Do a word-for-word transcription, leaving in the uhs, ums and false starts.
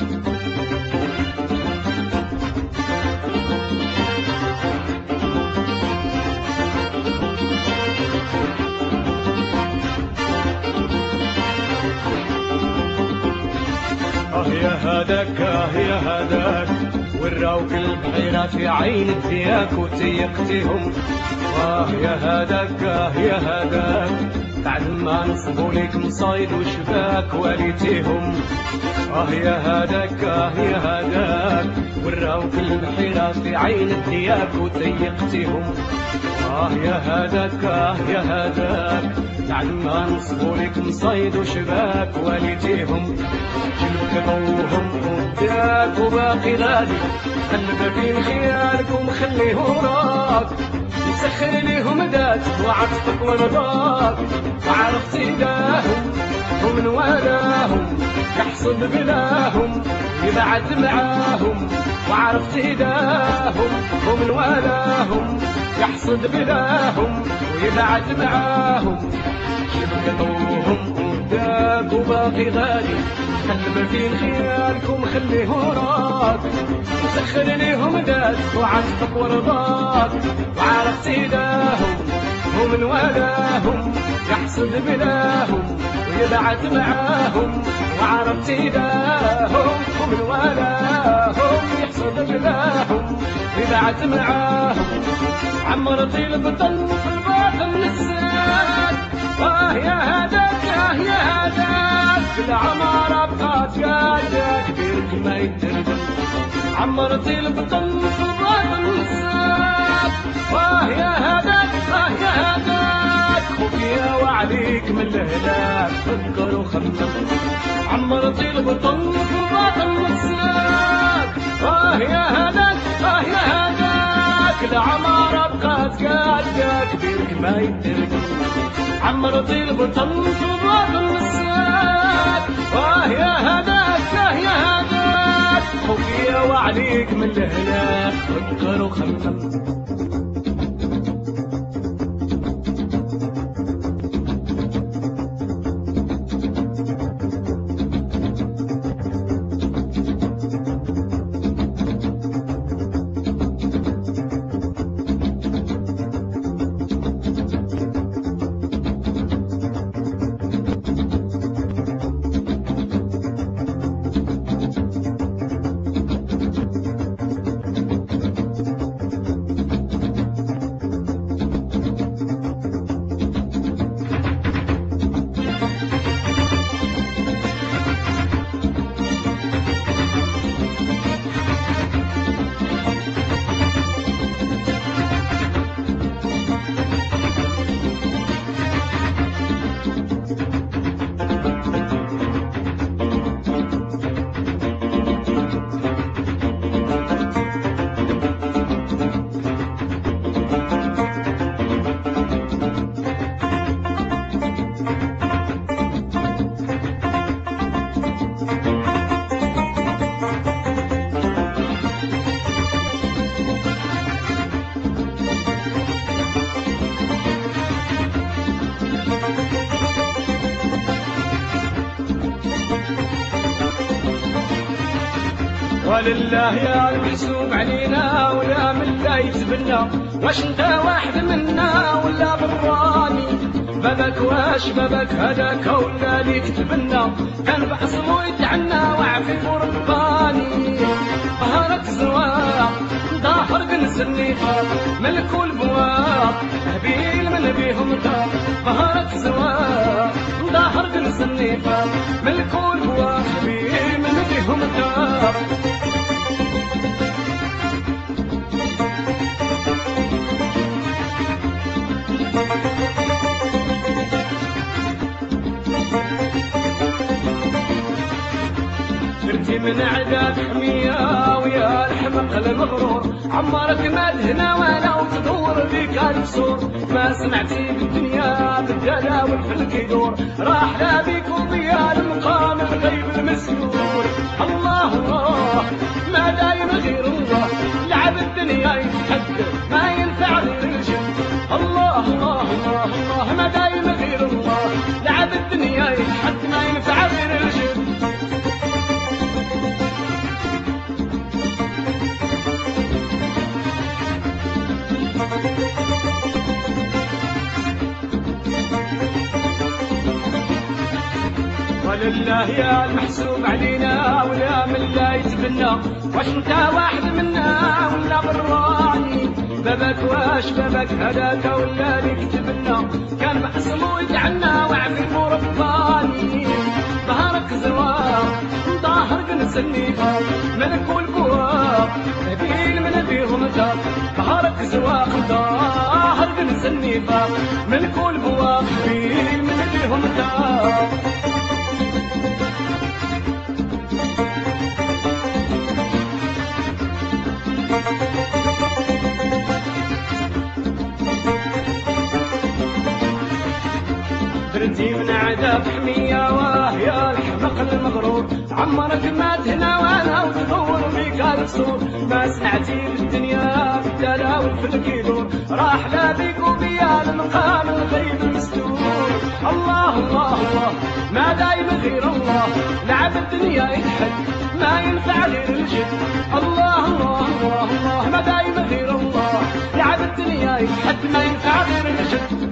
آه يا هذاك آه يا هذاك وراوك البحيرة في عين الدياك وتيقتهم. آه يا هذاك آه يا هذاك بعد ما نصبوا ليك مصايد وشباك وليتيهم. آه يا هذاك آه يا هذاك وراوك البحيرة في عين الدياك وتيقتهم. آه يا هذاك آه يا هذاك بعد ما نصبوا ليك مصايد وشباك وليتيهم. جلوك ضوهم قداك وباقي غادي قلبك بين خيالك ومخليه وراك مسخر ليهم داتك وعطفك ورضاك وعرفت ايداهم ومن والاهم يحصد بلاهم يبعد معاهم وعرفت ايداهم ومن والاهم يحصد بلاهم ويبعد معاهم. شبك ضوهم قداك وباقي غادي قلب في خيالكم خليه وراك سخر ليهم داتك وعطفك ورضاك وعرفت ايداهم ومن والاهم يحصد بلاهم ويبعد معاهم وعرفت ايداهم ومن والاهم يحصد بلاهم ويبعد معاهم. عمرت البطن في الباطن للساد. آه يا هذاك آه يا هذاك العمارة بقات قاعدة كبيرك ما يتربط. عمرت البطن في الباطن للساد. آه يا هذاك آه يا هذاك خوفيا وعليك من الهلاك فكر وخمم. عمرت البطن في الباطن للساد. آه يا هذاك آه يا هذاك العمارة بقات قاعدة كبيرك ما يتربط. عمرت البطن في الباطن للساد. آه يا هذاك آه يا هذاك خوفيا وعليك من الهلاك فكر وخمم. ولله يا المحسوب علينا ولا من لا يتبنى واش انت واحد منا ولا براني بابك واش بابك هذاك ولا ليك تبنى كان بعصمو يتعنى وعفيف ورباني ظهرك زواق ظاهر كنز النفاق ملك والبواق هبيل من بيهم طاق ظهرك زواق ظاهر كنز النفاق ملك والبواق هبيل من بيهم طاق. درتي من عداك حمية ويا الحمق المغرور عمرك ما دهنا ولا وتدور بيك الفسور ما سمعتي بالدنيا بالدلا والفلك يدور راح لا بيك وضياء المقام الغيب المسيور. الله الله ما دايم غير الله لعب الدنيا يتحدى ما ينفع غير الجن. الله الله الله الله ما دايم غير الله لعب الدنيا يتحدى ما ينفع غير الجن. بالله يا المحسوب علينا ولا من لا يتبنى، واش انت واحد منا ولا براني؟ بابك واش بابك هذاك ولا اللي كتبنا؟ كان معصمو يدعنا وعفيف ورباني. ظهرك زواق ظاهرك نسنيفا ملك والبواق نبيل من بيهم دار. ظهرك زواق ظاهرك نسنيفا ملك والبواق نبيل من بيهم دار. درتي من عذاب حمية واه يا الحمق المغرور، عمرك ما تهنا وانا وتدور بيك القصور. ما سمعتي بالدنيا بالدلا والفلك يدور، راح لا بيك وبيا المقام الغيب المستور. الله الله الله ما دايم غير الله، لعب الدنيا يتحد ما ينفع غير الجد. الله الله الله الله ما دايم غير الله، لعب الدنيا يتحد ما ينفع غير الجد.